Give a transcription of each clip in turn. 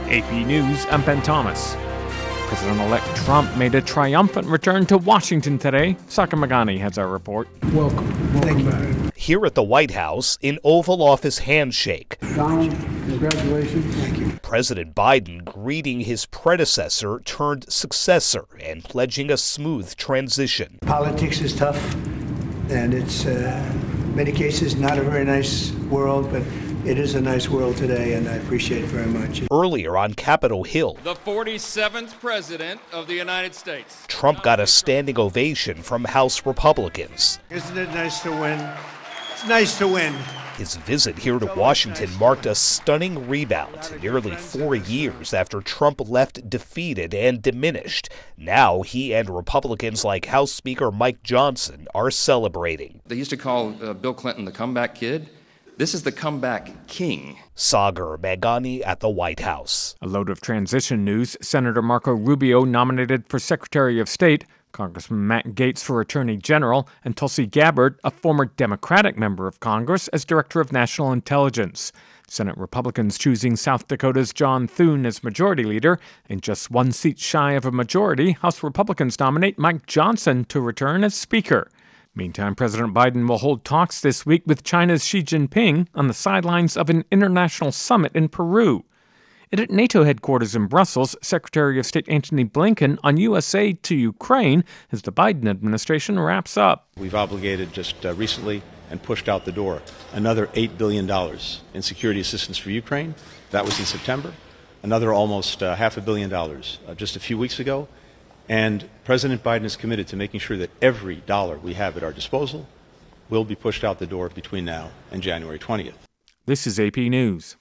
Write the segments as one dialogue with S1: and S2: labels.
S1: AP News, I'm Ben Thomas. President-elect Trump made a triumphant return to Washington today. Saka Magani has our report.
S2: Welcome back.
S3: Here at the White House, an Oval Office handshake.
S2: Donald, congratulations. Thank you.
S3: President Biden greeting his predecessor turned successor and pledging a smooth transition.
S4: Politics is tough, and it's, in many cases, not a very nice world, but it is a nice world today, and I appreciate it very much.
S3: Earlier on Capitol Hill,
S5: the 47th President of the United States.
S3: Trump got a standing ovation from House Republicans.
S4: Isn't it nice to win? It's nice to win.
S3: His visit here to Washington marked a stunning rebound, nearly 4 years after Trump left defeated and diminished. Now he and Republicans like House Speaker Mike Johnson are celebrating.
S5: They used to call Bill Clinton the comeback kid. This is the comeback king.
S3: Sagar Magani at the White House.
S1: A load of transition news. Senator Marco Rubio nominated for Secretary of State, Congressman Matt Gaetz for Attorney General, and Tulsi Gabbard, a former Democratic member of Congress, as Director of National Intelligence. Senate Republicans choosing South Dakota's John Thune as Majority Leader. And just one seat shy of a majority, House Republicans nominate Mike Johnson to return as Speaker. Meantime, President Biden will hold talks this week with China's Xi Jinping on the sidelines of an international summit in Peru. And at NATO headquarters in Brussels, Secretary of State Antony Blinken on U.S. aid to Ukraine as the Biden administration wraps up.
S6: We've obligated just recently and pushed out the door another $8 billion in security assistance for Ukraine. That was in September. Another almost $500 million just a few weeks ago. And President Biden is committed to making sure that every dollar we have at our disposal will be pushed out the door between now and January 20th.
S1: This is AP News.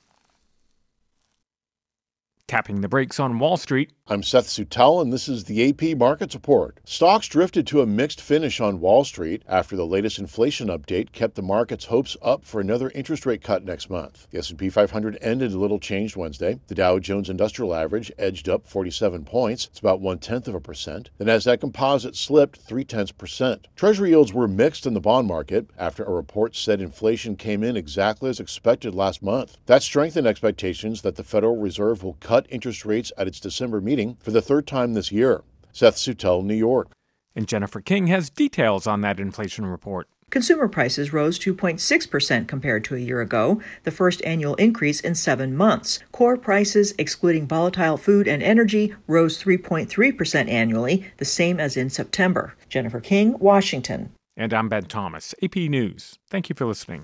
S1: Tapping the brakes on Wall Street.
S7: I'm Seth Suttel, and this is the AP Markets Report. Stocks drifted to a mixed finish on Wall Street after the latest inflation update kept the market's hopes up for another interest rate cut next month. The S&P 500 ended a little changed Wednesday. The Dow Jones Industrial Average edged up 47 points. It's about 0.1%. The Nasdaq Composite slipped 0.3%. Treasury yields were mixed in the bond market after a report said inflation came in exactly as expected last month. That strengthened expectations that the Federal Reserve will cut interest rates at its December meeting for the third time this year. Seth Suttel, New York.
S1: And Jennifer King has details on that inflation report.
S8: Consumer prices rose 2.6% compared to a year ago, the first annual increase in 7 months. Core prices, excluding volatile food and energy, rose 3.3% annually, the same as in September. Jennifer King, Washington.
S1: And I'm Ben Thomas, AP News. Thank you for listening.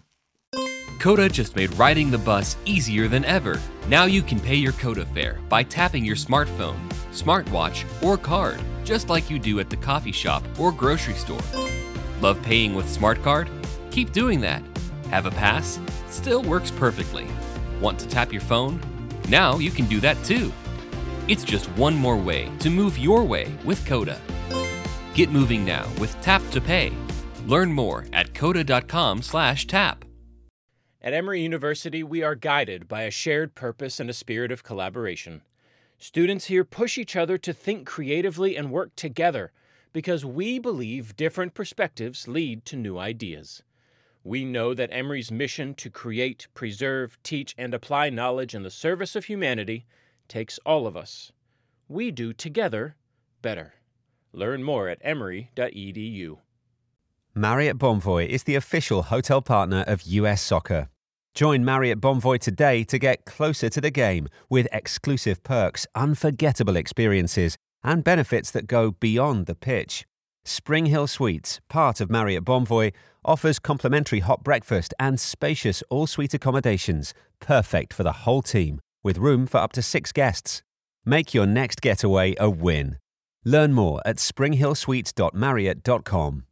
S9: Coda just made riding the bus easier than ever. Now you can pay your Coda fare by tapping your smartphone, smartwatch, or card, just like you do at the coffee shop or grocery store. Love paying with Smart Card? Keep doing that. Have a pass? Still works perfectly. Want to tap your phone? Now you can do that too. It's just one more way to move your way with Coda. Get moving now with Tap to Pay. Learn more at coda.com/tap.
S10: At Emory University, we are guided by a shared purpose and a spirit of collaboration. Students here push each other to think creatively and work together because we believe different perspectives lead to new ideas. We know that Emory's mission to create, preserve, teach, and apply knowledge in the service of humanity takes all of us. We do together better. Learn more at emory.edu.
S11: Marriott Bonvoy is the official hotel partner of US Soccer. Join Marriott Bonvoy today to get closer to the game with exclusive perks, unforgettable experiences, and benefits that go beyond the pitch. Spring Hill Suites, part of Marriott Bonvoy, offers complimentary hot breakfast and spacious all-suite accommodations, perfect for the whole team, with room for up to 6 guests. Make your next getaway a win. Learn more at springhillsuites.marriott.com.